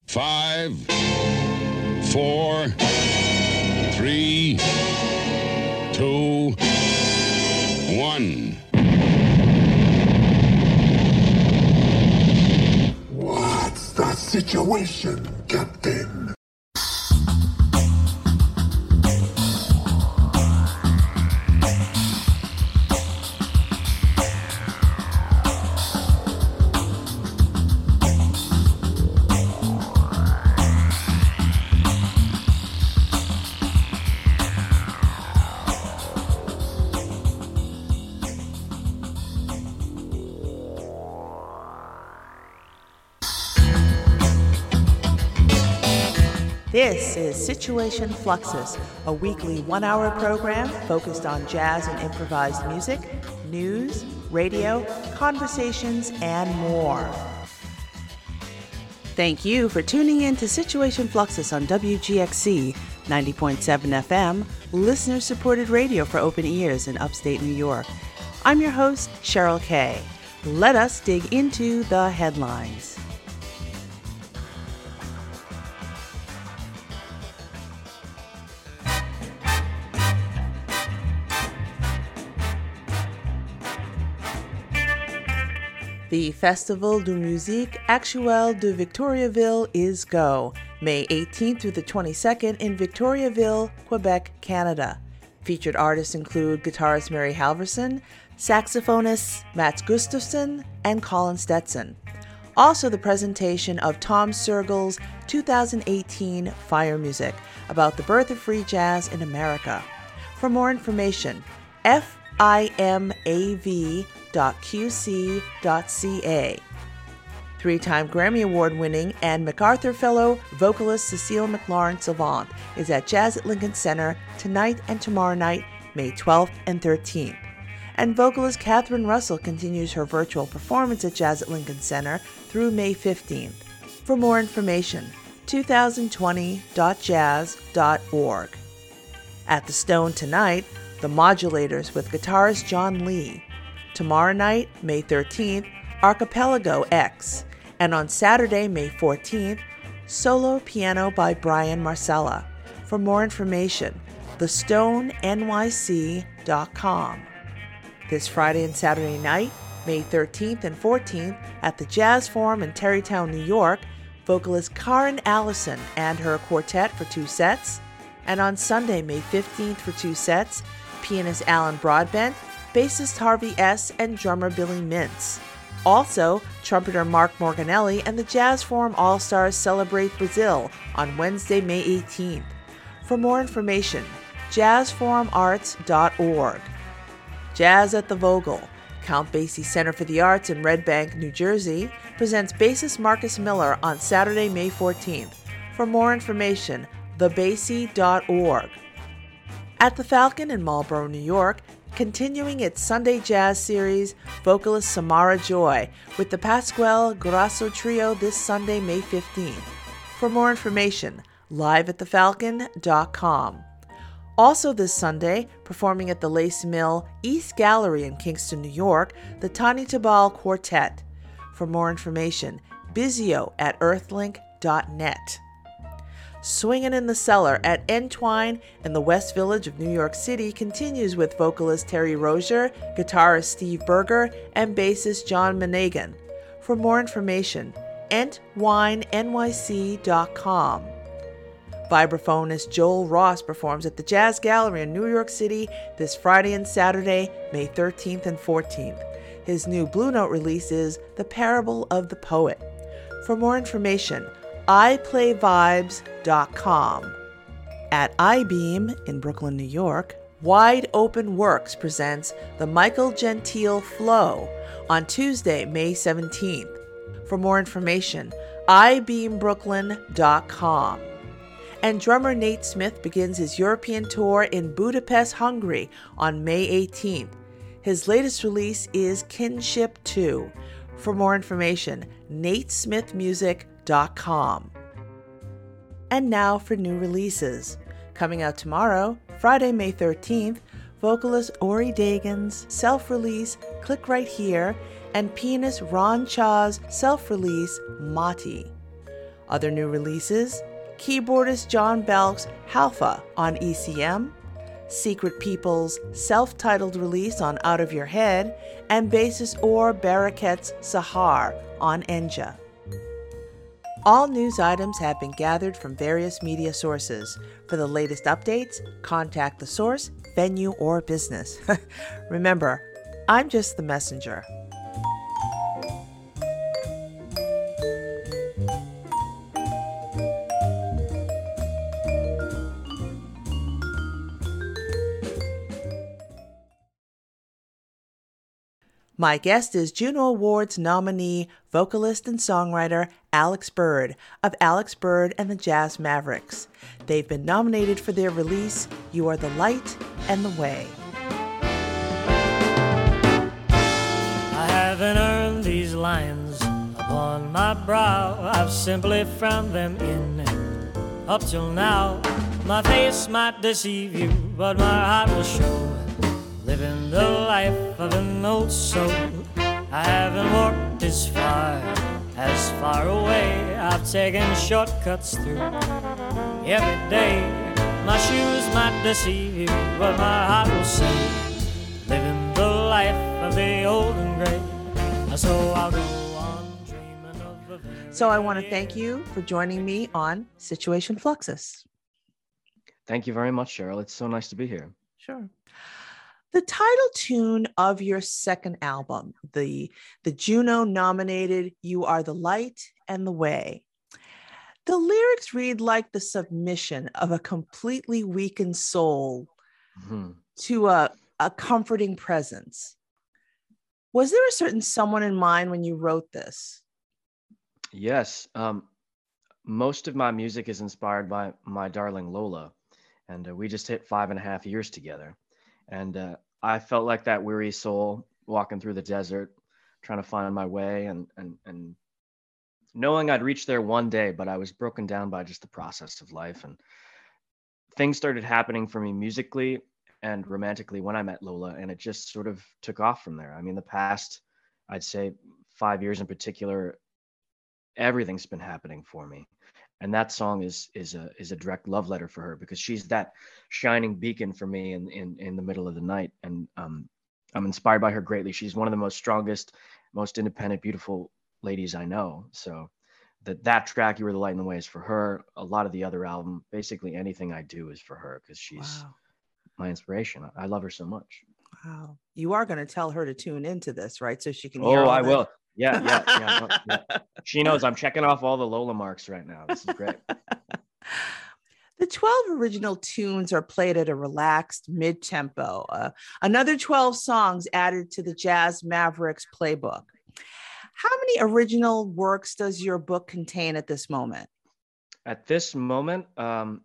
5, 4, 3, 2, 1. What's the situation, Captain? This is Situation Fluxus, a weekly one-hour program focused on jazz and improvised music, news, radio, conversations, and more. Thank you for tuning in to Situation Fluxus on WGXC 90.7 FM, listener-supported radio for open ears in upstate New York. I'm your host, Cheryl Kay. Let us dig into the headlines. The Festival de Musique Actuelle de Victoriaville is go, May 18th through the 22nd in Victoriaville, Quebec, Canada. Featured artists include guitarist Mary Halverson, saxophonists Mats Gustafsson, and Colin Stetson. Also the presentation of Tom Sergel's 2018 Fire Music, about the birth of free jazz in America. For more information, fimav.qc.ca. Three-time Grammy Award-winning and MacArthur Fellow vocalist Cecile McLaurin-Salvant is at Jazz at Lincoln Center tonight and tomorrow night, May 12th and 13th. And vocalist Catherine Russell continues her virtual performance at Jazz at Lincoln Center through May 15th. For more information, 2020.jazz.org. At the Stone tonight, The Modulators with guitarist John Lee. Tomorrow night, May 13th, Archipelago X. And on Saturday, May 14th, solo piano by Brian Marcella. For more information, thestonegyc.com. This Friday and Saturday night, May 13th and 14th, at the Jazz Forum in Terrytown, New York, vocalist Karen Allison and her quartet for 2 sets. And on Sunday, May 15th for 2 sets, pianist Alan Broadbent, bassist Harvey S., and drummer Billy Mintz. Also, trumpeter Mark Morganelli and the Jazz Forum All-Stars celebrate Brazil on Wednesday, May 18th. For more information, jazzforumarts.org. Jazz at the Vogel, Count Basie Center for the Arts in Red Bank, New Jersey, presents bassist Marcus Miller on Saturday, May 14th. For more information, thebasie.org. At the Falcon in Marlborough, New York, continuing its Sunday Jazz series, vocalist Samara Joy with the Pasquale Grasso Trio this Sunday, May 15th. For more information, liveatthefalcon.com. Also this Sunday, performing at the Lace Mill East Gallery in Kingston, New York, the Tani Tabal Quartet. For more information, bizio at earthlink.net. Swingin' in the Cellar at Entwine in the West Village of New York City continues with vocalist Terry Rozier, guitarist Steve Berger, and bassist John Menegan. For more information, entwinenyc.com. Vibraphonist Joel Ross performs at the Jazz Gallery in New York City this Friday and Saturday, May 13th and 14th. His new Blue Note release is The Parable of the Poet. For more information, iPlayVibes.com. At iBeam in Brooklyn, New York, Wide Open Works presents the Michael Gentile Flow on Tuesday, May 17th. For more information, ibeambrooklyn.com. And drummer Nate Smith begins his European tour in Budapest, Hungary on May 18th. His latest release is Kinship 2. For more information, natesmithmusic.com. And now for new releases. Coming out tomorrow, Friday, May 13th, vocalist Ori Dagan's self-release Click Right Here and pianist Ron Cha's self-release Mati. Other new releases: keyboardist John Belk's Halfa on ECM, Secret People's self-titled release on Out of Your Head, and bassist Or Baraket's Sahar on Enja. All news items have been gathered from various media sources. For the latest updates, contact the source, venue, or business. Remember, I'm just the messenger. My guest is Juno Awards nominee, vocalist and songwriter Alex Bird of Alex Bird and the Jazz Mavericks. They've been nominated for their release, You Are the Light and the Way. I haven't earned these lines upon my brow. I've simply found them in up till now. My face might deceive you, but my heart will show. Living the life of an old soul. I haven't walked as far away. I've taken shortcuts through every day. My shoes might deceive you, but my heart will say, living the life of the old and gray. So I'll go on dreaming of a very So I want to thank you for joining me on Situation Fluxus. Thank you very much, Cheryl. It's so nice to be here. Sure. The title tune of your second album, the Juno-nominated You Are the Light and the Way. The lyrics read like the submission of a completely weakened soul to a comforting presence. Was there a certain someone in mind when you wrote this? Yes. Most of my music is inspired by my darling Lola, and we just hit 5.5 years together. And I felt like that weary soul walking through the desert, trying to find my way and knowing I'd reach there one day, but I was broken down by just the process of life. And things started happening for me musically and romantically when I met Lola, and it just sort of took off from there. I mean, the past, I'd say 5 years in particular, everything's been happening for me. And that song is a direct love letter for her, because she's that shining beacon for me in the middle of the night. And I'm inspired by her greatly. She's one of the most strongest, most independent, beautiful ladies I know. So that track, You Were the Light in the Way, is for her. A lot of the other album, basically anything I do is for her, because she's my inspiration. I love her so much. Wow. You are going to tell her to tune into this, right? So she can hear all I the... will. Yeah. She knows I'm checking off all the Lola marks right now. This is great. The 12 original tunes are played at a relaxed mid-tempo. Another 12 songs added to the Jazz Mavericks playbook. How many original works does your book contain at this moment? At this moment, our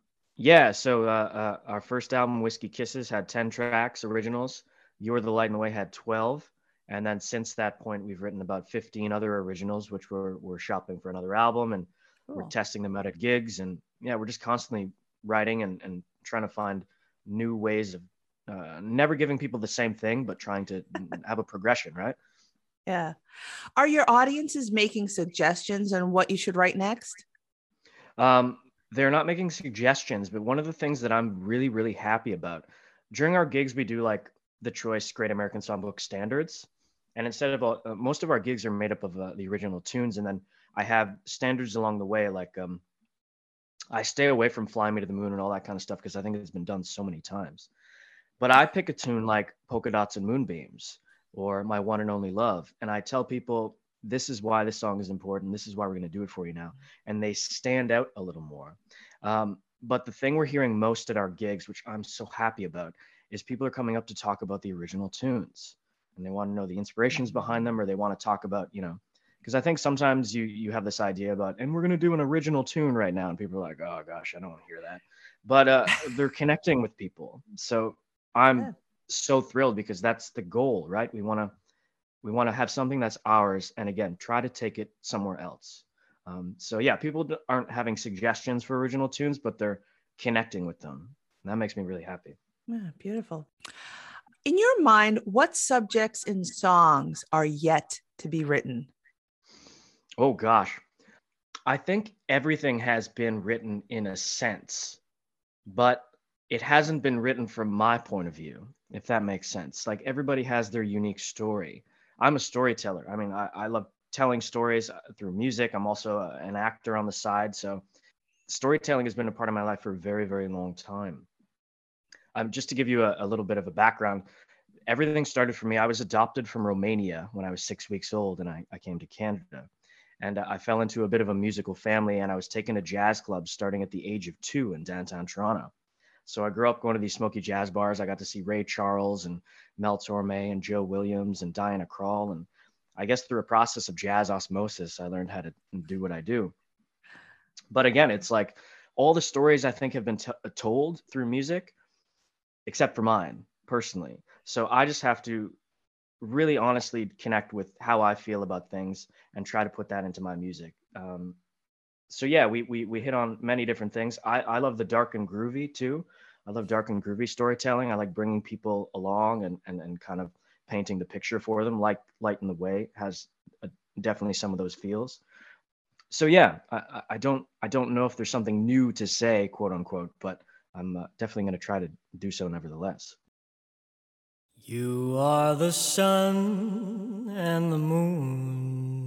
first album, Whiskey Kisses, had 10 tracks, originals. You're the Light in the Way had 12. And then since that point, we've written about 15 other originals, which we're shopping for another album, and we're testing them out at gigs. And yeah, we're just constantly writing and trying to find new ways of never giving people the same thing, but trying to have a progression, right? Yeah. Are your audiences making suggestions on what you should write next? They're not making suggestions, but one of the things that I'm really, really happy about, during our gigs, we do like the Choice Great American Songbook Standards. And instead of most of our gigs are made up of the original tunes. And then I have standards along the way. Like I stay away from Fly Me to the Moon and all that kind of stuff, because I think it's been done so many times. But I pick a tune like Polka Dots and Moonbeams or My One and Only Love. And I tell people, this is why this song is important. This is why we're going to do it for you now. And they stand out a little more. But the thing we're hearing most at our gigs, which I'm so happy about, is people are coming up to talk about the original tunes. And they want to know the inspirations behind them, or they want to talk about, because I think sometimes you have this idea about, and we're going to do an original tune right now. And people are like, oh gosh, I don't want to hear that. But they're connecting with people. So I'm so thrilled, because that's the goal, right? We want to have something that's ours. And again, try to take it somewhere else. So yeah, people aren't having suggestions for original tunes, but they're connecting with them. And that makes me really happy. Yeah, beautiful. In your mind, what subjects in songs are yet to be written? Oh gosh. I think everything has been written in a sense, but it hasn't been written from my point of view, if that makes sense. Like everybody has their unique story. I'm a storyteller. I mean, I love telling stories through music. I'm also an actor on the side. So storytelling has been a part of my life for a very, very long time. Just to give you a little bit of a background, everything started for me. I was adopted from Romania when I was 6 weeks old, and I came to Canada. And I fell into a bit of a musical family, and I was taken to jazz clubs starting at the age of 2 in downtown Toronto. So I grew up going to these smoky jazz bars. I got to see Ray Charles and Mel Torme and Joe Williams and Diana Krall. And I guess through a process of jazz osmosis, I learned how to do what I do. But again, it's like all the stories I think have been told through music, except for mine personally. So I just have to really honestly connect with how I feel about things and try to put that into my music. So yeah, we hit on many different things. I love the dark and groovy too. I love dark and groovy storytelling. I like bringing people along and kind of painting the picture for them. Like Light in the Way has definitely some of those feels. So yeah, I don't know if there's something new to say, quote unquote, but I'm definitely going to try to do so nevertheless. You are the sun and the moon.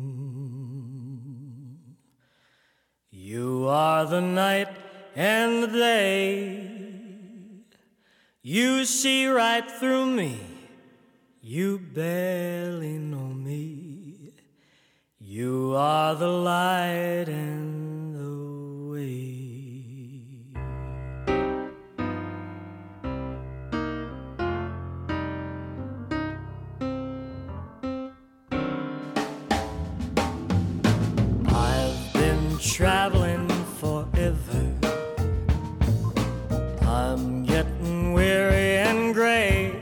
You are the night and the day. You see right through me. You barely know me. You are the light and the way. I've been traveling forever. I'm getting weary and gray.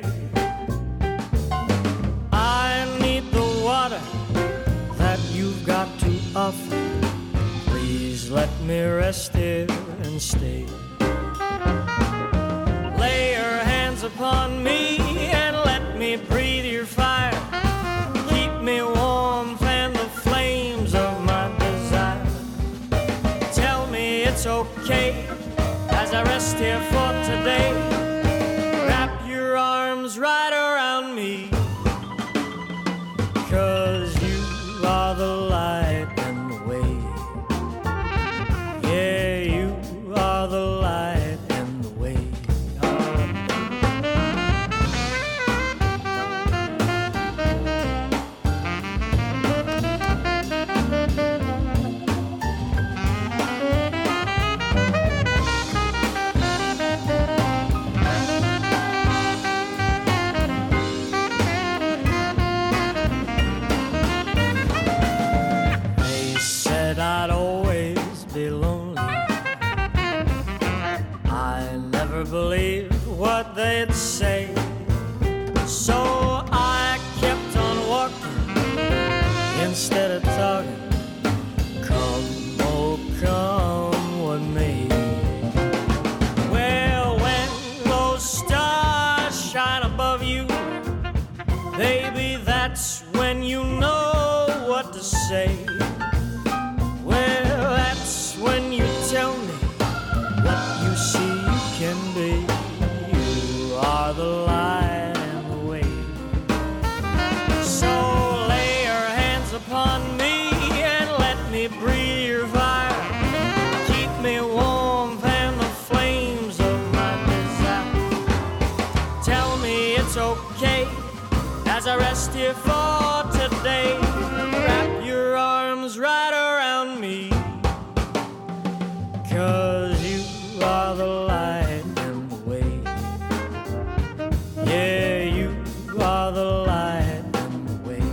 I need the water that you've got to offer. Please let me rest here and stay. Lay your hands upon me and let me breathe your fire. Keep me warm, fan the flames of my desire. Tell me it's okay as I rest here for today. Wrap your arms right around me, 'cause you are the light and the way. Yeah, you are the light and the way. They said I'd always be lonely. I never believed what they'd say. So I kept on walking instead of talking. Come, oh come what may. Well, when those stars shine above you, baby, that's when you know what to say. Well, that's when you tell me what you see you can be. You are the light and the way. So lay your hands upon me and let me breathe your fire. Keep me warm, fan the flames of my desire. Tell me it's okay as I rest here for today. Wrap your arms right around me, 'cause you are the light and the way. Yeah, you are the light and the way.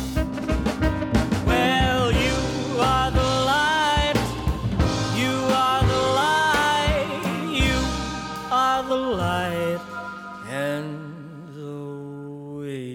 Well, you are the light. You are the light. You are the light and the way.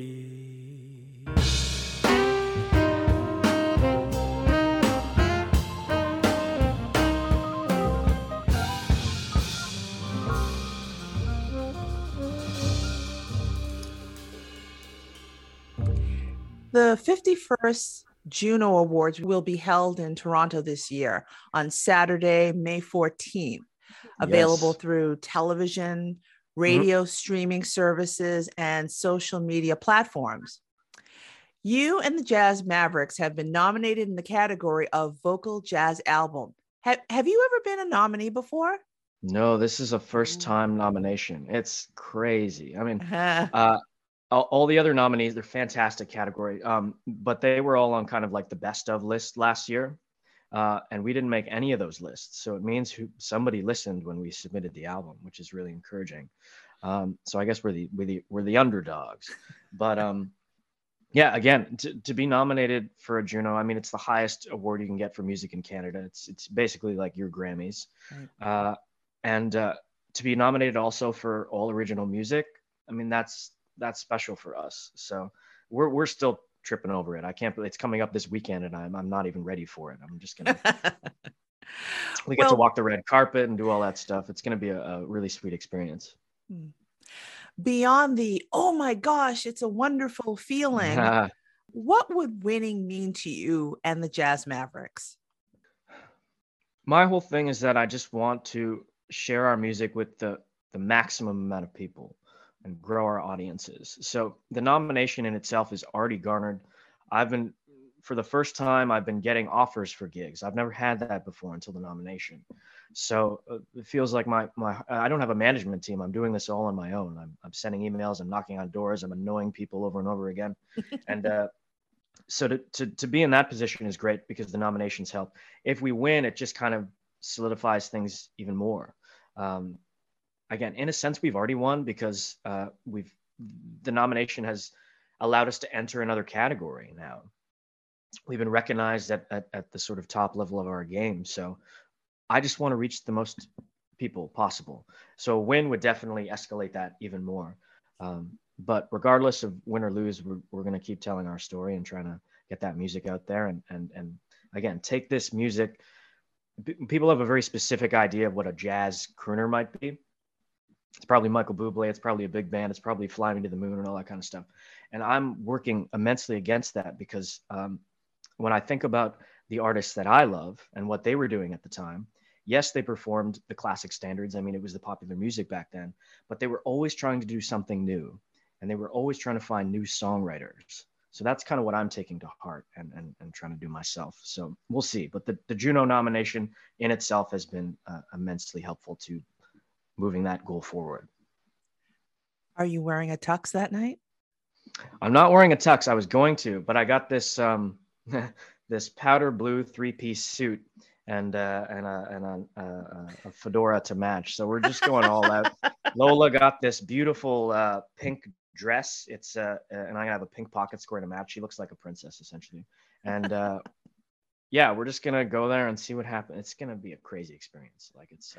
The 51st Juno Awards will be held in Toronto this year on Saturday, May 14th, available Yes. through television, radio streaming services, and social media platforms. You and the Jazz Mavericks have been nominated in the category of Vocal Jazz Album. Have you ever been a nominee before? No, this is a first time nomination. It's crazy. I mean, Uh-huh. all the other nominees, they're fantastic category. But they were all on kind of like the best of list last year. And we didn't make any of those lists. So it means somebody listened when we submitted the album, which is really encouraging. So I guess we're the underdogs. But yeah, again, to be nominated for a Juno, I mean, it's the highest award you can get for music in Canada. It's basically like your Grammys. Right. And to be nominated also for all original music, I mean, that's special for us. So we're still tripping over it. I can't believe it's coming up this weekend, and I'm not even ready for it. I'm just gonna we get to walk the red carpet and do all that stuff. It's gonna be a really sweet experience. Beyond the, oh my gosh, it's a wonderful feeling, what would winning mean to you and the Jazz Mavericks? My whole thing is that I just want to share our music with the maximum amount of people and grow our audiences. So the nomination in itself is already garnered. For the first time, I've been getting offers for gigs. I've never had that before until the nomination. So it feels like I don't have a management team. I'm doing this all on my own. I'm sending emails, I'm knocking on doors, I'm annoying people over and over again. And so to be in that position is great because the nominations help. If we win, it just kind of solidifies things even more. Again, in a sense, we've already won because the nomination has allowed us to enter another category now. We've been recognized at the sort of top level of our game. So I just want to reach the most people possible. So a win would definitely escalate that even more. But regardless of win or lose, we're going to keep telling our story and trying to get that music out there. And again, take this music. People have a very specific idea of what a jazz crooner might be. It's probably Michael Bublé. It's probably a big band. It's probably Fly Me to the Moon and all that kind of stuff. And I'm working immensely against that because when I think about the artists that I love and what they were doing at the time, yes, they performed the classic standards. I mean, it was the popular music back then, but they were always trying to do something new. And they were always trying to find new songwriters. So that's kind of what I'm taking to heart and trying to do myself. So we'll see. But the Juno nomination in itself has been immensely helpful to moving that goal forward. Are you wearing a tux that night? I'm not wearing a tux. I was going to, but I got this this powder blue 3-piece suit and a fedora to match. So we're just going all out. Lola got this beautiful pink dress. It's and I have a pink pocket square to match. She looks like a princess essentially. And yeah, we're just gonna go there and see what happens. It's gonna be a crazy experience. Like it's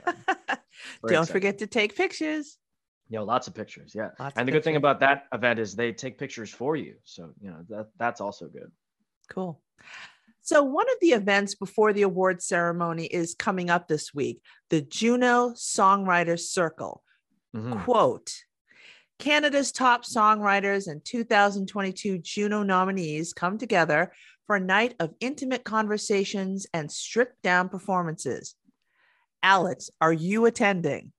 Don't forget to take pictures. Lots of pictures. Yeah. Lots and the good thing about that event is they take pictures for you. So, that's also good. Cool. So one of the events before the award ceremony is coming up this week, the Juno Songwriters Circle. Mm-hmm. Quote, Canada's top songwriters and 2022 Juno nominees come together for a night of intimate conversations and stripped down performances. Alex, are you attending?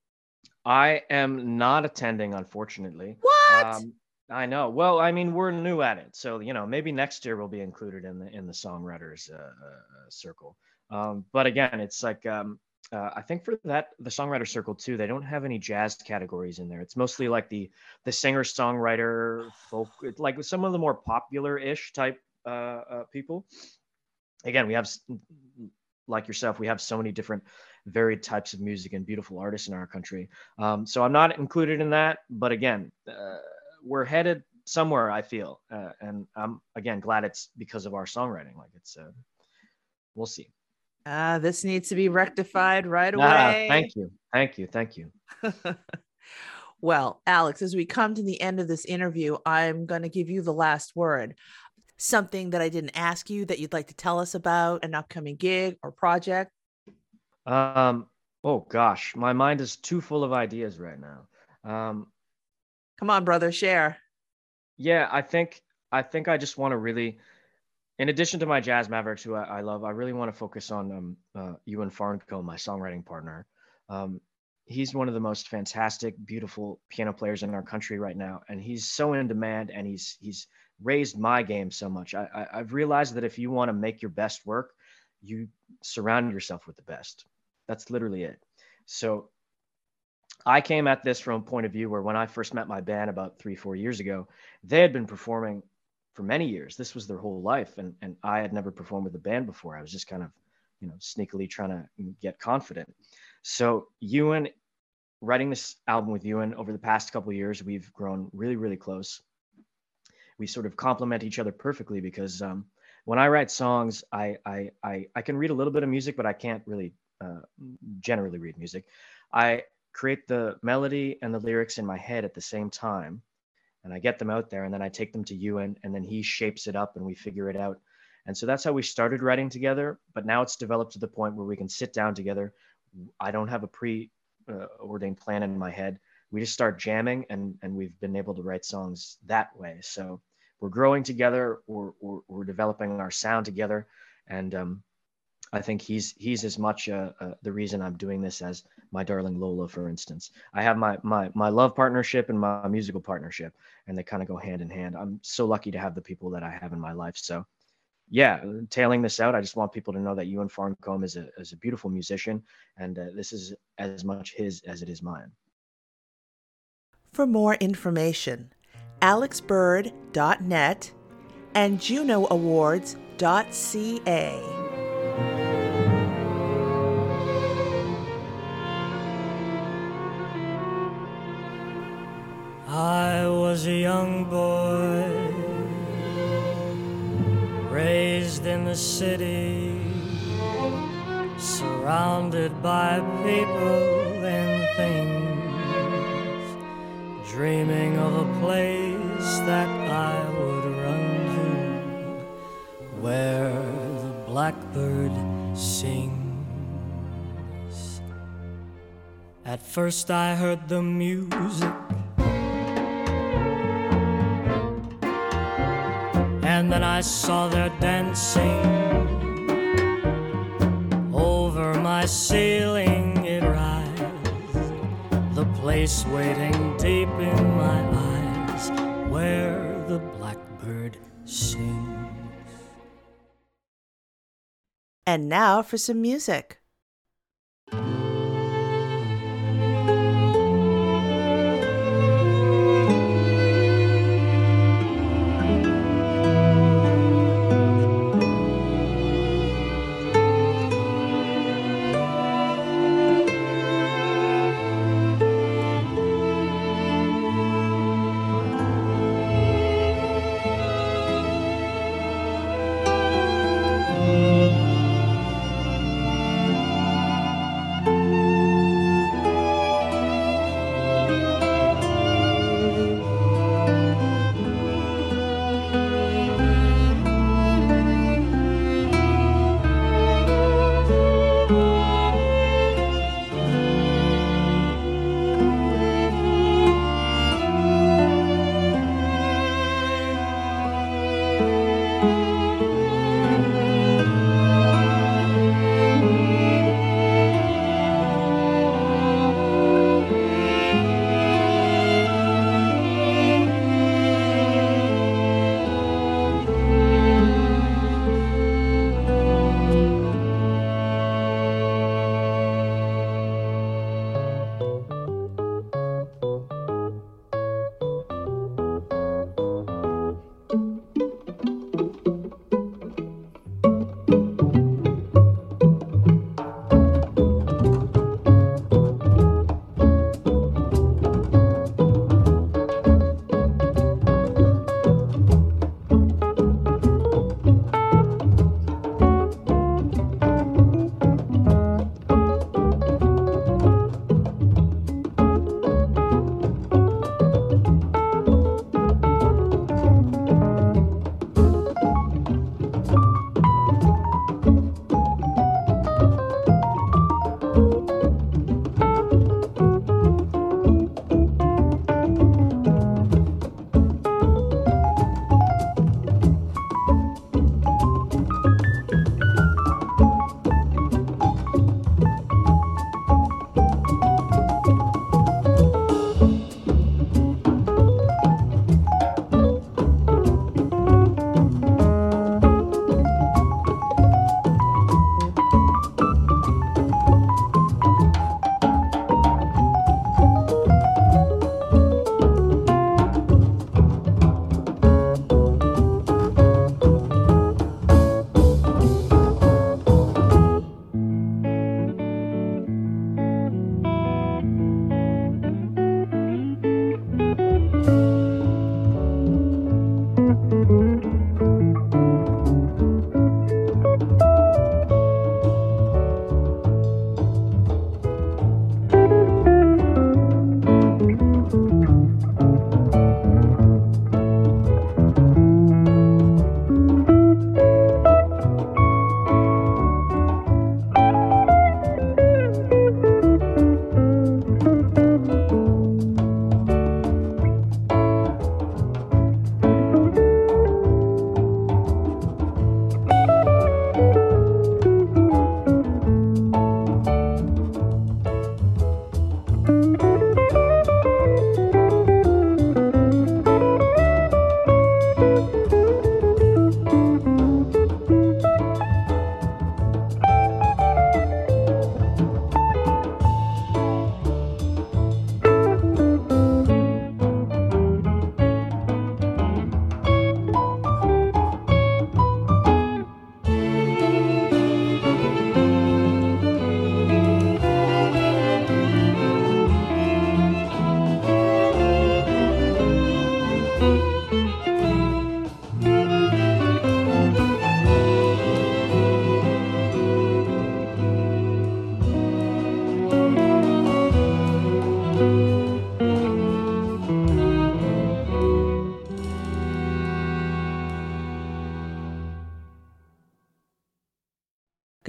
I am not attending, unfortunately. What? I know. Well, I mean, we're new at it, so maybe next year we'll be included in the songwriters circle. But again, it's like I think for the songwriter circle too, they don't have any jazz categories in there. It's mostly like the singer songwriter folk, like some of the more popular-ish type people. Again, we have, like yourself, we have so many different varied types of music and beautiful artists in our country. So I'm not included in that, but again, we're headed somewhere, I feel. And I'm, again, glad it's because of our songwriting. Like it's, we'll see. This needs to be rectified right away. Thank you. Well, Alex, as we come to the end of this interview, I'm going to give you the last word. Something that I didn't ask you that you'd like to tell us about, an upcoming gig or project? Oh gosh, my mind is too full of ideas right now. Come on, brother, share. Yeah, I think I just want to really in addition to my Jazz Mavericks, who I love, I really want to focus on Ewan Farncombe, my songwriting partner. He's one of the most fantastic, beautiful piano players in our country right now, and he's so in demand, and he's raised my game so much. I've realized that if you want to make your best work, you surround yourself with the best. That's literally it. So I came at this from a point of view where when I first met my band about 3-4 years ago, they had been performing for many years. This was their whole life. And I had never performed with a band before. I was just kind of, sneakily trying to get confident. So Ewan, writing this album with Ewan over the past couple of years, we've grown really, really close. We sort of complement each other perfectly because when I write songs, I can read a little bit of music, but I can't really generally read music. I create the melody and the lyrics in my head at the same time, and I get them out there, and then I take them to Ewan, and then he shapes it up and we figure it out. And so that's how we started writing together, but now it's developed to the point where we can sit down together. I don't have a pre-ordained plan in my head. We just start jamming, and we've been able to write songs that way. So we're growing together, we're developing our sound together, and I think he's as much the reason I'm doing this as my darling Lola, for instance. I have my love partnership and my musical partnership, and they kind of go hand in hand. I'm so lucky to have the people that I have in my life. So yeah, tailing this out, I just want people to know that Ewan Farncombe is a beautiful musician, and this is as much his as it is mine. For more information, alexbird.net and junooawards.ca. I was a young boy, raised in the city, surrounded by people and things, dreaming of a place that I would run to, where the blackbird sings. At first I heard the music, and then I saw their dancing. Over my ceiling it rised, the place waiting deep in my eyes, where the blackbird sings. And now for some music.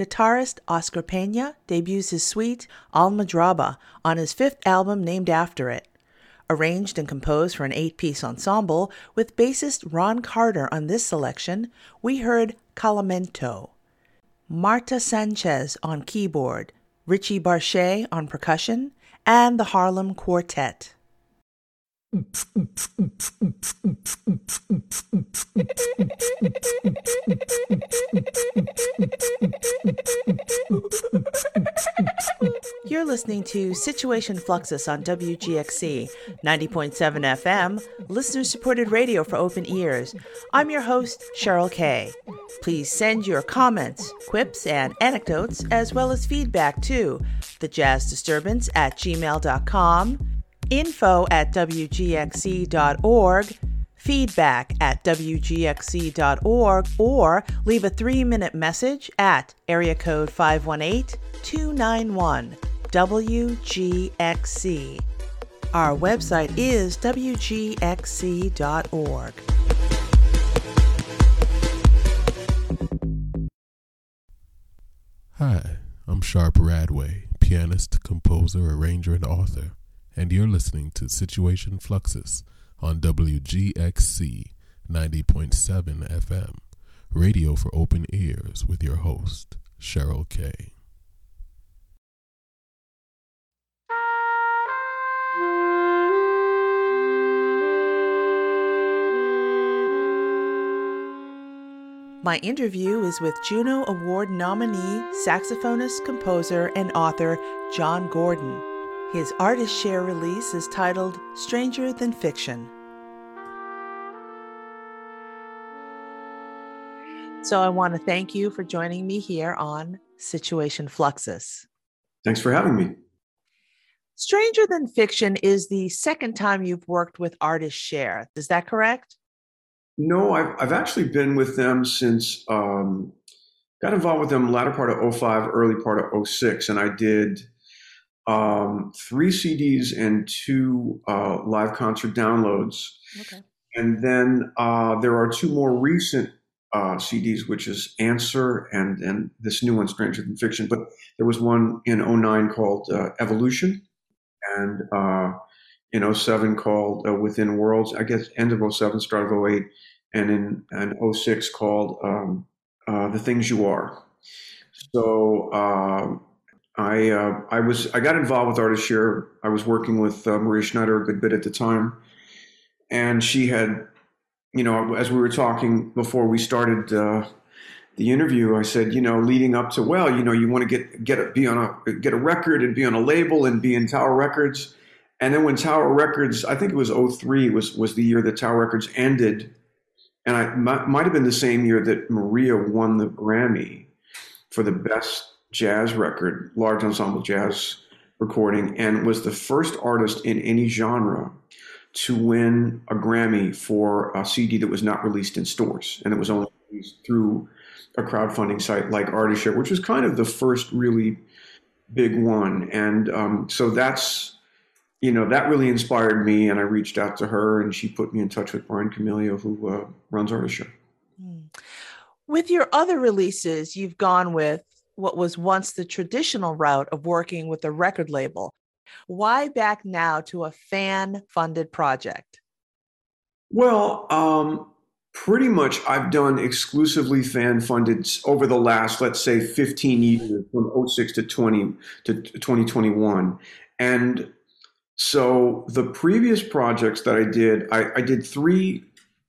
guitarist Oscar Pena debuts his suite Almadraba on his fifth album named after it. Arranged and composed for an 8-piece ensemble, with bassist Ron Carter on this selection, we heard Calamento. Marta Sanchez on keyboard, Richie Barchet on percussion, and the Harlem Quartet. You're listening to Situation Fluxus on WGXC 90.7 FM, listener-supported radio for open ears. I'm your host, Cheryl Kay. Please send your comments, quips, and anecdotes, as well as feedback to thejazzdisturbance@gmail.com, info@wgxc.org, feedback@wgxc.org, or leave a 3-minute message at area code 518-291-WGXC. Our website is wgxc.org. Hi, I'm Sharp Radway, pianist, composer, arranger, and author, and you're listening to Situation Fluxus on WGXC 90.7 FM, radio for open ears with your host, Cheryl Kay. My interview is with Juno Award nominee, saxophonist, composer, and author John Gordon. His Artist Share release is titled Stranger Than Fiction. So I want to thank you for joining me here on Situation Fluxus. Thanks for having me. Stranger Than Fiction is the second time you've worked with Artist Share. Is that correct? No, I've actually been with them since, got involved with them latter part of 05, early part of 06, and I did 3 CDs and 2 live concert downloads. Okay. And then there are 2 more recent CDs, which is Answer and this new one, Stranger Than Fiction. But there was one in 09 called Evolution, and in 07 called Within Worlds, I guess end of 07, start of 08, and in 06 called The Things You Are. So I got involved with Artist Share. I was working with Maria Schneider a good bit at the time, and she had, as we were talking before we started the interview, I said, leading up to, you want to get a record and be on a label and be in Tower Records. And then when Tower Records, I think it was 03, was the year that Tower Records ended. And it might have been the same year that Maria won the Grammy for the best jazz record, large ensemble jazz recording, and was the first artist in any genre to win a Grammy for a CD that was not released in stores. And it was only released through a crowdfunding site like Artist Share, which was kind of the first really big one. And so that's, that really inspired me, and I reached out to her, and she put me in touch with Brian Camilio, who runs Artist Share. With your other releases, you've gone with what was once the traditional route of working with a record label. Why back now to a fan-funded project? Well, pretty much I've done exclusively fan-funded over the last, let's say, 15 years, from 06 to 2021. And so the previous projects that I did 3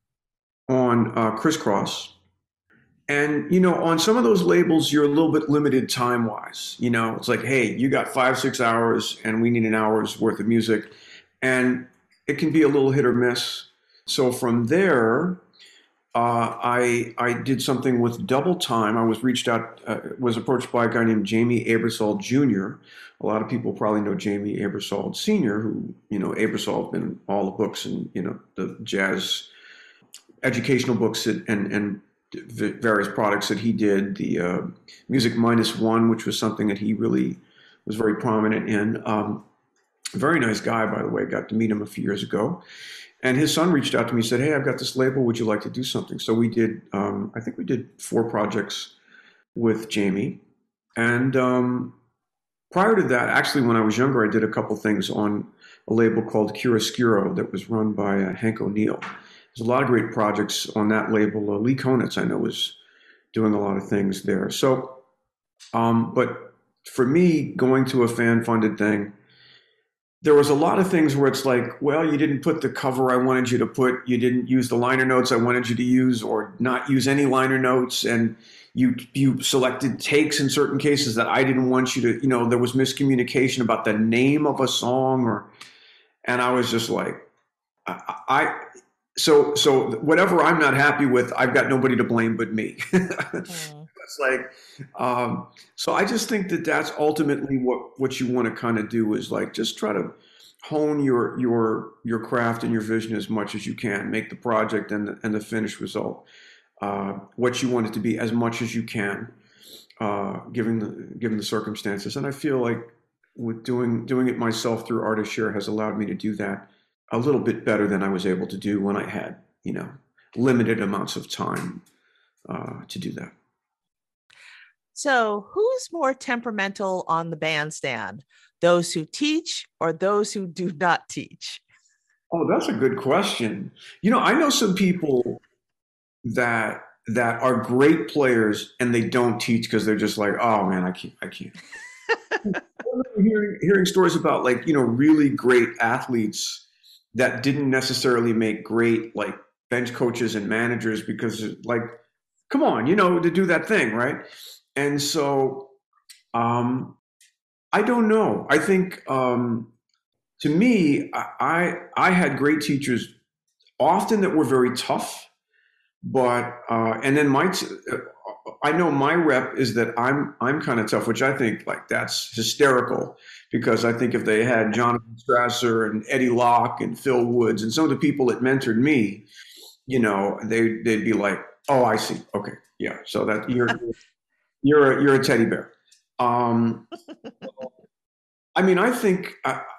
on Crisscross. And, on some of those labels, you're a little bit limited time-wise. It's like, hey, you got 5-6 hours and we need an hour's worth of music. And it can be a little hit or miss. So from there, I did something with Double Time. I was approached by a guy named Jamie Aebersold Jr. A lot of people probably know Jamie Aebersold Sr., who, Aebersold been in all the books and, the jazz educational books and various products that he did. The Music -1, which was something that he really was very prominent in. Very nice guy, by the way. Got to meet him a few years ago. And his son reached out to me and said, hey, I've got this label. Would you like to do something? So we did, I think we did 4 projects with Jamie. And prior to that, actually, when I was younger, I did a couple things on a label called Chiaroscuro that was run by Hank O'Neill. There's a lot of great projects on that label. Lee Konitz, I know, was doing a lot of things there. So, but for me, going to a fan-funded thing, there was a lot of things where it's like, well, you didn't put the cover I wanted you to put, you didn't use the liner notes I wanted you to use, or not use any liner notes, and you selected takes in certain cases that I didn't want you to, there was miscommunication about the name of a song, and I was just like, so whatever I'm not happy with, I've got nobody to blame but me. It's like, so I just think that that's ultimately what you want to kind of do, is like just try to hone your craft and your vision as much as you can, make the project and the finished result what you want it to be as much as you can, given the circumstances. And I feel like with doing it myself through ArtistShare has allowed me to do that a little bit better than I was able to do when I had, limited amounts of time to do that. So who's more temperamental on the bandstand? Those who teach or those who do not teach? Oh, that's a good question. I know some people that are great players and they don't teach because they're just like, oh man, I can't. I remember hearing stories about really great athletes that didn't necessarily make great like bench coaches and managers because like, come on, to do that thing, right? And so I don't know. I think to me, I had great teachers often that were very tough, but and then I know my rep is that I'm kind of tough, which I think like that's hysterical, because I think if they had Jonathan Strasser and Eddie Locke and Phil Woods and some of the people that mentored me, they'd be like, oh, I see. Okay, yeah. So that you're a teddy bear. I mean, I think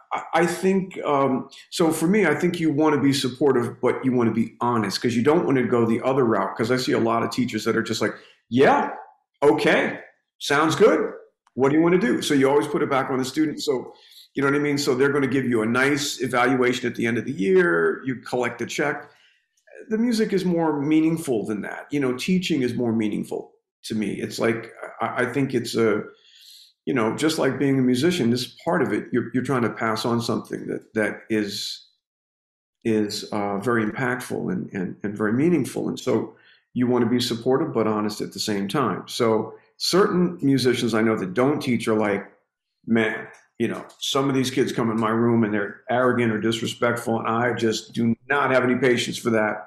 so for me, I think you want to be supportive, but you want to be honest, because you don't want to go the other route. Because I see a lot of teachers that are just like, yeah, okay, sounds good. What do you want to do? So you always put it back on the student. So, you know what I mean? So they're going to give you a nice evaluation at the end of the year. You collect a check. The music is more meaningful than that. Teaching is more meaningful to me. It's like, I think it's just like being a musician, this part of it, you're trying to pass on something that is very impactful and very meaningful. And so you want to be supportive, but honest at the same time. So certain musicians I know that don't teach are like, man, some of these kids come in my room and they're arrogant or disrespectful, and I just do not have any patience for that.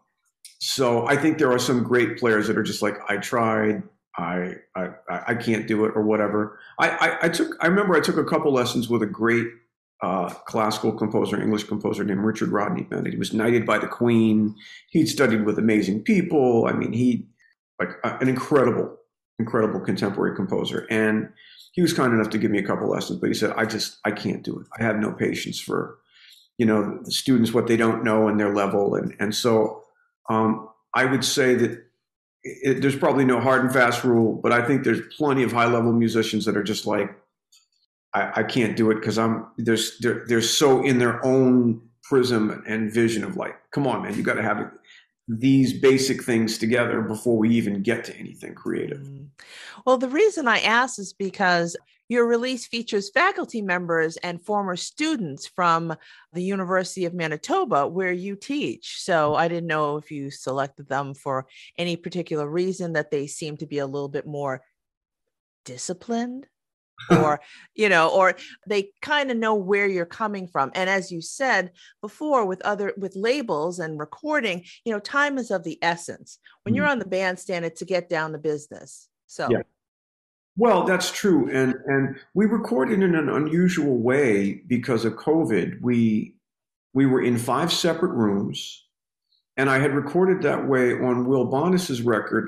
So I think there are some great players that are just like, I tried, I can't do it or whatever. I remember I took a couple lessons with a great classical composer, English composer named Richard Rodney Bennett. He was knighted by the Queen. He'd studied with amazing people. I mean, he an incredible contemporary composer. And he was kind enough to give me a couple lessons, but he said, I can't do it. I have no patience for, the students, what they don't know and their level. And so I would say that there's probably no hard and fast rule, but I think there's plenty of high level musicians that are just like, I can't do it because they're so in their own prism and vision of like, come on, man, you got to have these basic things together before we even get to anything creative. Well, the reason I asked is because your release features faculty members and former students from the University of Manitoba, where you teach. So I didn't know if you selected them for any particular reason, that they seem to be a little bit more disciplined or, or they kind of know where you're coming from. And as you said before, with labels and recording, time is of the essence. When you're on the bandstand, it's to get down to business. So. Yeah. Well, that's true. And we recorded in an unusual way because of COVID. We were in 5 separate rooms, and I had recorded that way on Will Bonis's record,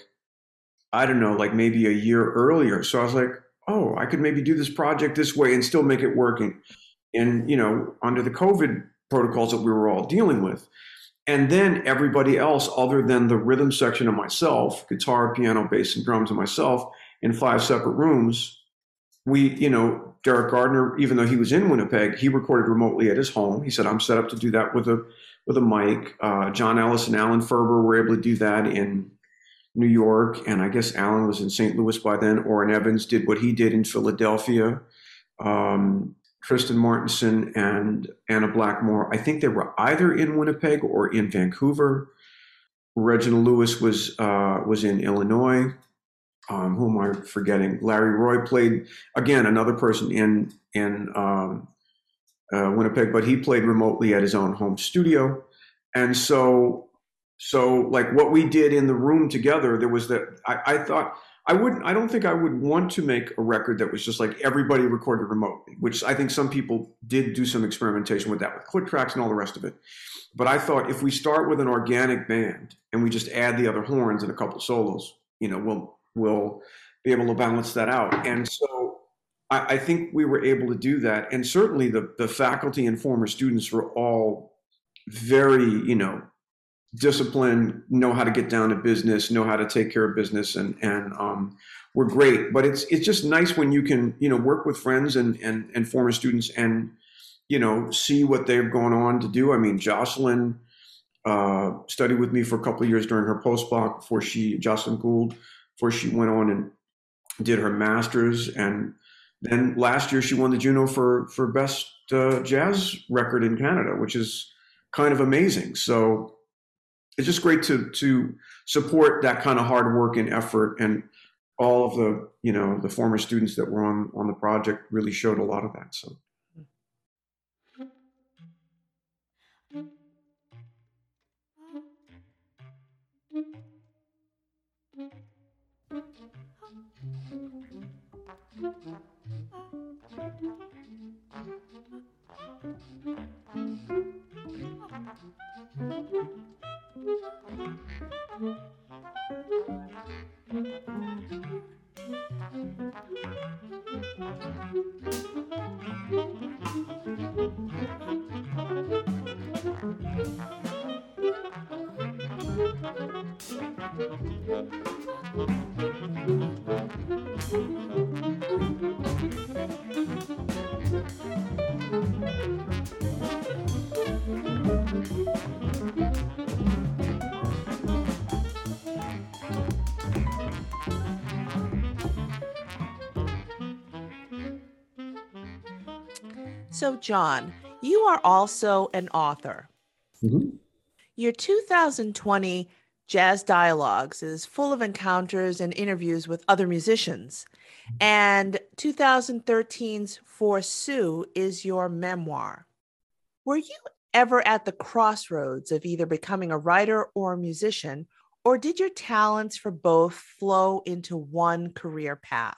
maybe a year earlier. So I was like, oh, I could maybe do this project this way and still make it working. And, under the COVID protocols that we were all dealing with. And then everybody else, other than the rhythm section of myself, guitar, piano, bass, and drums, and myself, in 5 separate rooms. Derek Gardner, even though he was in Winnipeg, he recorded remotely at his home. He said, I'm set up to do that with a mic. John Ellis and Alan Ferber were able to do that in New York. And I guess Alan was in St. Louis by then. Orrin Evans did what he did in Philadelphia. Tristan Martinson and Anna Blackmore, I think they were either in Winnipeg or in Vancouver. Reginald Lewis was in Illinois. Who am I forgetting? Larry Roy played, again, another person in Winnipeg, but he played remotely at his own home studio. And so like what we did in the room together, there was that, I thought, I don't think I would want to make a record that was just like everybody recorded remotely, which I think some people did do some experimentation with that, with click tracks and all the rest of it. But I thought if we start with an organic band and we just add the other horns and a couple of solos, we'll be able to balance that out. And so I think we were able to do that. And certainly the faculty and former students were all very, disciplined, know how to get down to business, know how to take care of business, and we're great. But it's just nice when you can, work with friends and former students and, see what they've gone on to do. I mean, Jocelyn studied with me for a couple of years during her postdoc Jocelyn Gould, before she went on and did her master's. And then last year she won the Juno for best jazz record in Canada, which is kind of amazing. So it's just great to support that kind of hard work and effort, and all of the former students that were on the project really showed a lot of that. So. So, John, you are also an author. Mm-hmm. Your 2020 Jazz Dialogues is full of encounters and interviews with other musicians. And 2013's For Sue is your memoir. Were you ever at the crossroads of either becoming a writer or a musician, or did your talents for both flow into one career path?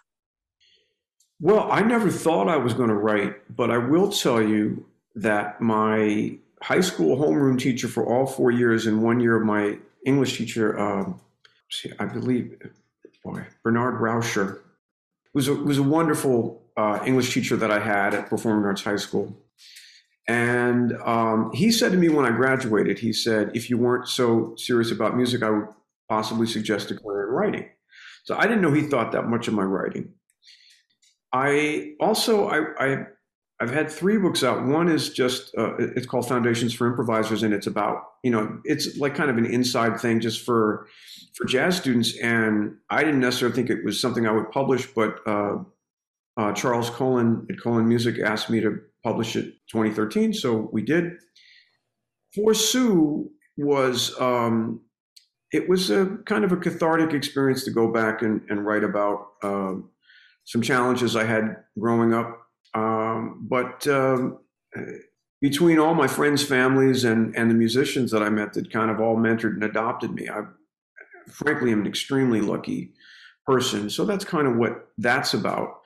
Well, I never thought I was going to write, but I will tell you that my high school homeroom teacher for all 4 years and 1 year of my English teacher, I believe, Bernard Rauscher, was a wonderful English teacher that I had at Performing Arts High School. And he said to me when I graduated, he said, if you weren't so serious about music, I would possibly suggest a career in writing. So I didn't know he thought that much of my writing. I've had 3 books out. One is just, it's called Foundations for Improvisers, and it's about, it's like kind of an inside thing just for jazz students. And I didn't necessarily think it was something I would publish, but Charles Cullen at Cullen Music asked me to publish it 2013, so we did. For Sue was, it was a kind of a cathartic experience to go back and write about some challenges I had growing up. But between all my friends' families and the musicians that I met that kind of all mentored and adopted me, I frankly am an extremely lucky person. So that's kind of what that's about.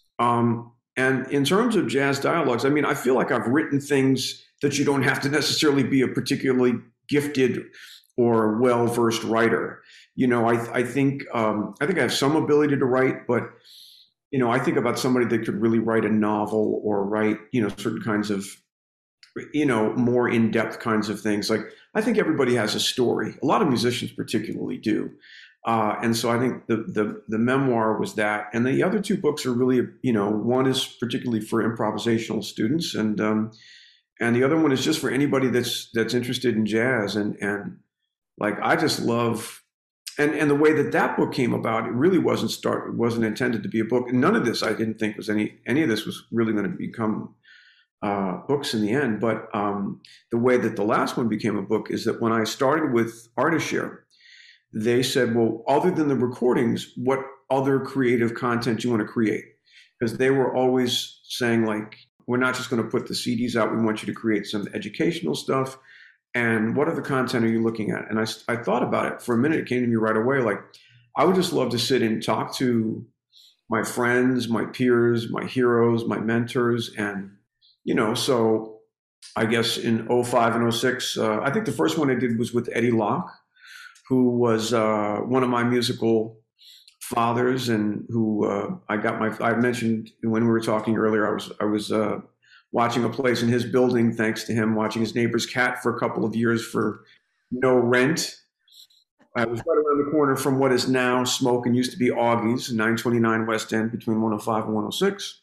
And in terms of Jazz Dialogues, I mean, I feel like I've written things that you don't have to necessarily be a particularly gifted or well-versed writer. I think I have some ability to write, but I think about somebody that could really write a novel or write, certain kinds of, more in-depth kinds of things. Like, I think everybody has a story. A lot of musicians particularly do. And so I think the memoir was that, and the other two books are really, one is particularly for improvisational students, and the other one is just for anybody that's interested in jazz, and like I just love, and the way that book came about, it really wasn't intended to be a book, and none of this I didn't think was any of this was really going to become books in the end. But the way that the last one became a book is that when I started with ArtistShare, they said, well, other than the recordings, what other creative content you want to create? Because they were always saying, like, we're not just going to put the CDs out. We want you to create some educational stuff. And what other content are you looking at? And I thought about it for a minute. It came to me right away. Like, I would just love to sit and talk to my friends, my peers, my heroes, my mentors. And, so I guess in 05 and 06, I think the first one I did was with Eddie Locke, who was one of my musical fathers, and who I mentioned when we were talking earlier, I was watching a place in his building, thanks to him, watching his neighbor's cat for a couple of years for no rent. I was right around the corner from what is now Smoke and used to be Augie's, 929 West End, between 105 and 106.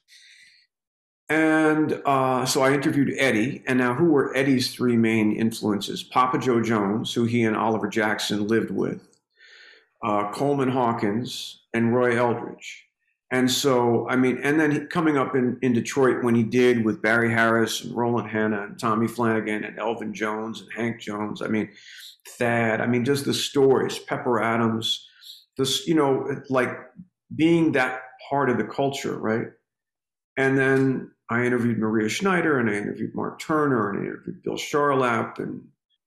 And so I interviewed Eddie, and now who were Eddie's three main influences? Papa Joe Jones, who he and Oliver Jackson lived with, Coleman Hawkins, and Roy Eldridge. And so, and then coming up in Detroit when he did with Barry Harris and Roland Hanna and Tommy Flanagan and Elvin Jones and Hank Jones, Thad, just the stories, Pepper Adams, this, like being that part of the culture, right? And then I interviewed Maria Schneider, and I interviewed Mark Turner, and I interviewed Bill Charlap, and,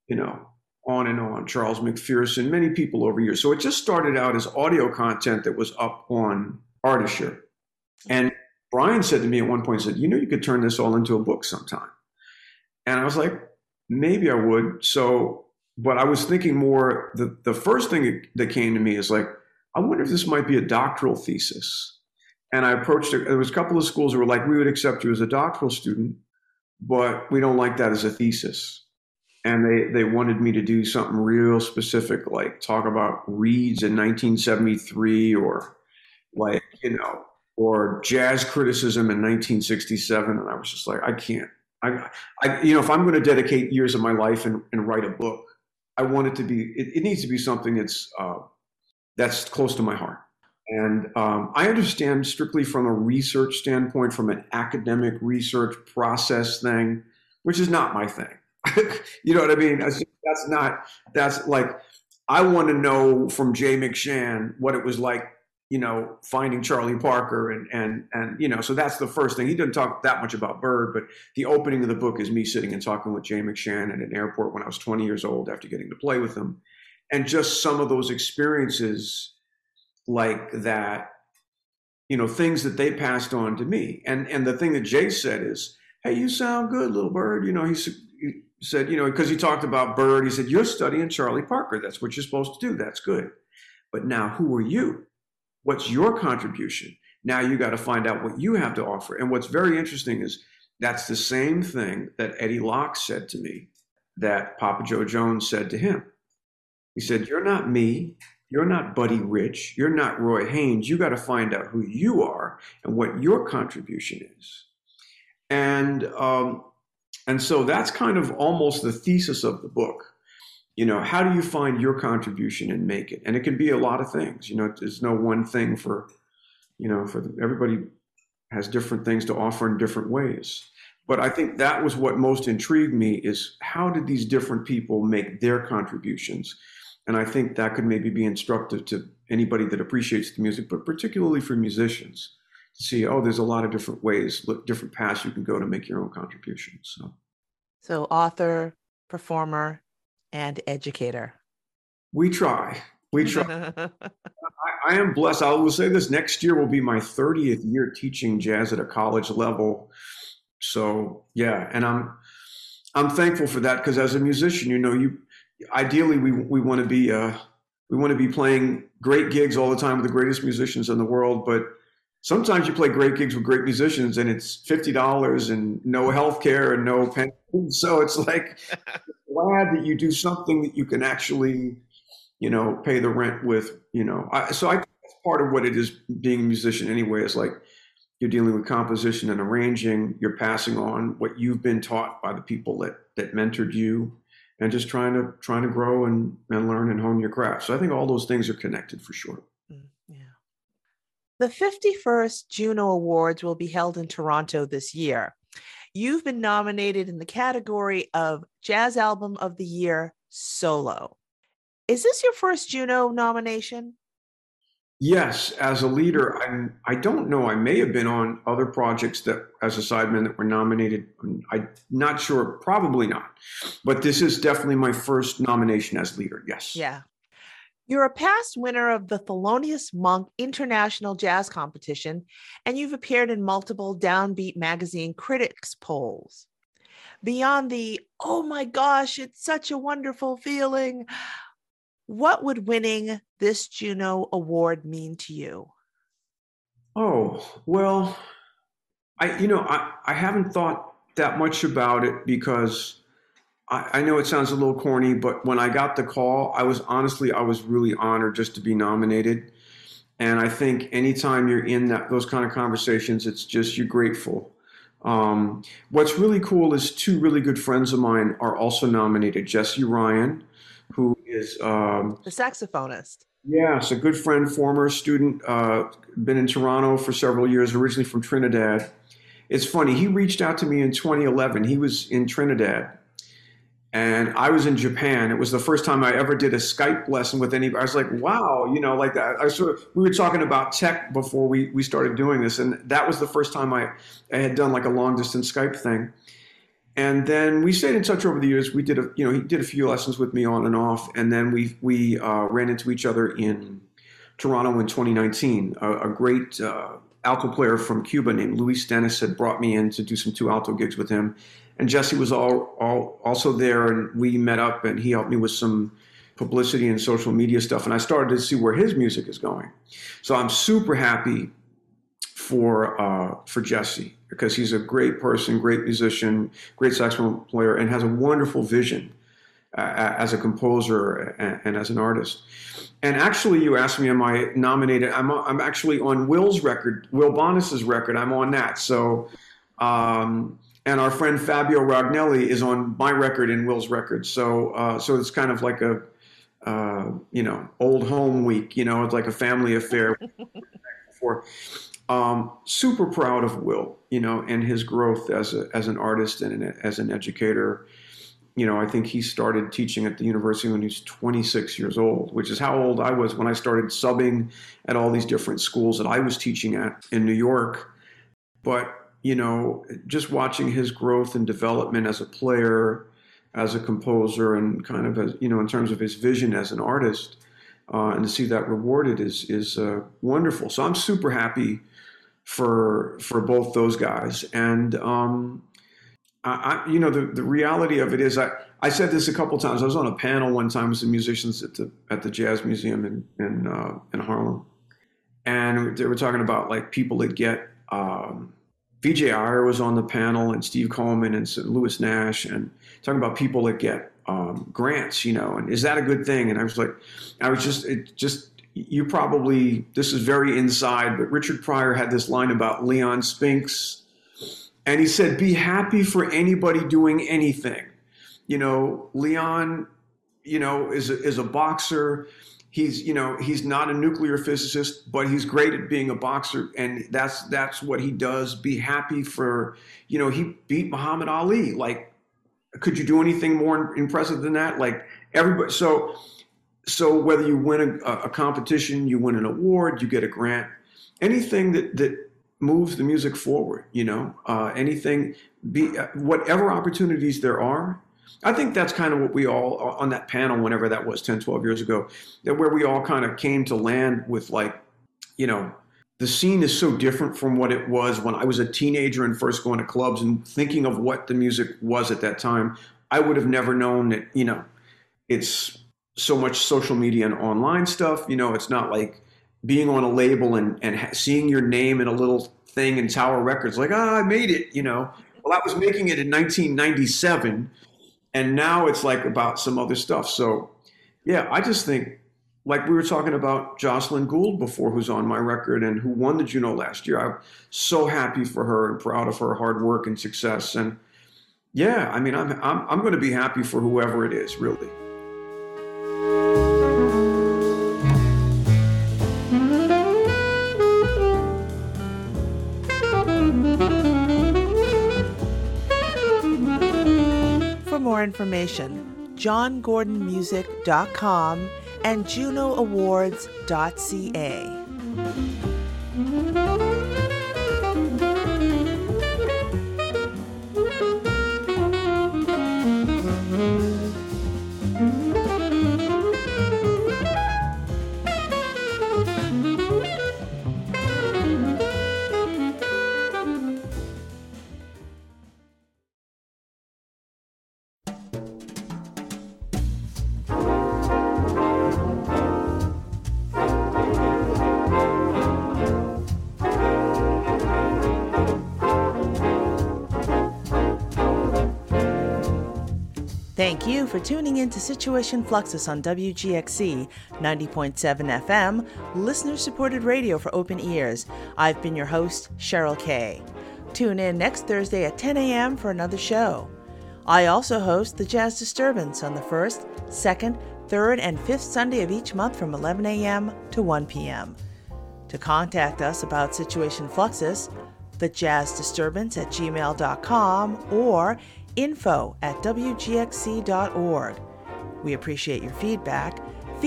on and on, Charles McPherson, many people over years. So it just started out as audio content that was up on ArtistShare. And Brian said to me at one point, you could turn this all into a book sometime. And I was like, maybe I would. So, but I was thinking more, the first thing that came to me is like, I wonder if this might be a doctoral thesis. And I approached it. There was a couple of schools who were like, we would accept you as a doctoral student, but we don't like that as a thesis. And they wanted me to do something real specific, like talk about Reeds in 1973, or like, or jazz criticism in 1967. And I was just like, I can't. If I'm going to dedicate years of my life and write a book, I want it to be, it needs to be something that's close to my heart. And I understand strictly from a research standpoint, from an academic research process thing, which is not my thing. You know what I mean? That's like, I want to know from Jay McShann what it was like, finding Charlie Parker and so that's the first thing. He doesn't talk that much about Bird, but the opening of the book is me sitting and talking with Jay McShann at an airport when I was 20 years old after getting to play with him. And just some of those experiences like that, things that they passed on to me. And the thing that Jay said is, hey, you sound good, little Bird. He said, because he talked about Bird, he said, you're studying Charlie Parker. That's what you're supposed to do. That's good. But now who are you? What's your contribution? Now you got to find out what you have to offer. And what's very interesting is that's the same thing that Eddie Locke said to me that Papa Joe Jones said to him. He said, you're not me. You're not Buddy Rich. You're not Roy Haynes. You got to find out who you are and what your contribution is. And so that's kind of almost the thesis of the book. How do you find your contribution and make it? And it can be a lot of things. There's no one thing for everybody has different things to offer in different ways. But I think that was what most intrigued me, is how did these different people make their contributions? And I think that could maybe be instructive to anybody that appreciates the music, but particularly for musicians, to see, there's a lot of different ways, different paths you can go to make your own contributions. So author, performer, and educator. We try. I am blessed. I will say this, next year will be my 30th year teaching jazz at a college level. So yeah, and I'm thankful for that, because as a musician, ideally we want to be playing great gigs all the time with the greatest musicians in the world, but sometimes you play great gigs with great musicians and it's $50 and no health care and no pension. So it's like, glad that you do something that you can actually pay the rent with, that's part of what it is being a musician anyway. Is like you're dealing with composition and arranging. You're passing on what you've been taught by the people that mentored you, and just trying to grow and learn and hone your craft. So I think all those things are connected for sure. Yeah. The 51st Juno Awards will be held in Toronto this year. You've been nominated in the category of Jazz Album of the Year Solo. Is this your first Juno nomination? Yes, as a leader, I don't know. I may have been on other projects that, as a sideman, that were nominated. I'm not sure, probably not. But this is definitely my first nomination as leader, yes. Yeah. You're a past winner of the Thelonious Monk International Jazz Competition, and you've appeared in multiple Downbeat magazine critics polls. Beyond the, oh my gosh, it's such a wonderful feeling, what would winning this Juno Award mean to you? Oh, well, I haven't thought that much about it because I know it sounds a little corny, but when I got the call, I was really honored just to be nominated. And I think anytime you're in those kind of conversations, it's just, you're grateful. What's really cool is two really good friends of mine are also nominated. Jesse Ryan, who is the saxophonist. Yes, a good friend, former student, been in Toronto for several years, originally from Trinidad. It's funny, he reached out to me in 2011. He was in Trinidad, and I was in Japan. It was the first time I ever did a Skype lesson with anybody. I was like, wow, like that. We were talking about tech before we started doing this, and that was the first time I had done like a long distance Skype thing. And then we stayed in touch over the years. We did he did a few lessons with me on and off, and then we ran into each other in Toronto in 2019. A great alto player from Cuba named Luis Dennis had brought me in to do some 2 alto gigs with him, and Jesse was also there, and we met up, and he helped me with some publicity and social media stuff, and I started to see where his music is going. So I'm super happy for Jesse, because he's a great person, great musician, great saxophone player, and has a wonderful vision as a composer and as an artist. And actually, you asked me, am I nominated? I'm actually on Will's record, Will Bonis's record. I'm on that. So, and our friend Fabio Ragnelli is on my record and Will's record. So, so it's kind of like a, old home week. It's like a family affair. Super proud of Will, and his growth as an artist and as an educator. I think he started teaching at the university when he was 26 years old, which is how old I was when I started subbing at all these different schools that I was teaching at in New York. But, just watching his growth and development as a player, as a composer, and kind of as, in terms of his vision as an artist, and to see that rewarded is wonderful. So I'm super happy for both those guys. And the reality of it is, I said this a couple times. I was on a panel one time with some musicians at the Jazz Museum in Harlem, and they were talking about like people that get Vijay Iyer was on the panel, and Steve Coleman and Lewis Nash, and talking about people that get grants, and is that a good thing? And I was you probably, this is very inside, but Richard Pryor had this line about Leon Spinks, and he said, be happy for anybody doing anything. Leon, is a boxer. He's not a nuclear physicist, but he's great at being a boxer, and that's what he does. Be happy for, he beat Muhammad Ali. Like, could you do anything more impressive than that? Like, everybody. So whether you win a competition, you win an award, you get a grant, anything that moves the music forward, anything, whatever opportunities there are. I think that's kind of what we all, on that panel, whenever that was 10, 12 years ago, where we all kind of came to land with, like, the scene is so different from what it was when I was a teenager and first going to clubs and thinking of what the music was at that time. I would have never known that, it's so much social media and online stuff. It's not like being on a label and seeing your name in a little thing in Tower Records, like, I made it, Well, I was making it in 1997, and now it's like about some other stuff. So, yeah, I just think like we were talking about Jocelyn Gould before, who's on my record and who won the Juno last year. I'm so happy for her and proud of her hard work and success. And yeah, I mean, I'm going to be happy for whoever it is, really. For more information, johngordonmusic.com and junooawards.ca. Thank you for tuning in to Situation Fluxus on WGXC 90.7 FM, listener-supported radio for open ears. I've been your host, Cheryl Kay. Tune in next Thursday at 10 a.m. for another show. I also host the Jazz Disturbance on the 1st, 2nd, 3rd, and 5th Sunday of each month from 11 a.m. to 1 p.m. To contact us about Situation Fluxus, thejazzdisturbance@gmail.com or info@wgxc.org. We appreciate your feedback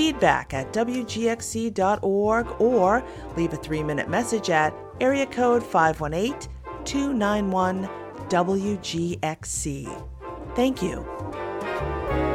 at-wgxc.org, or leave a 3-minute message at area code 518-291-WGXC. Thank you.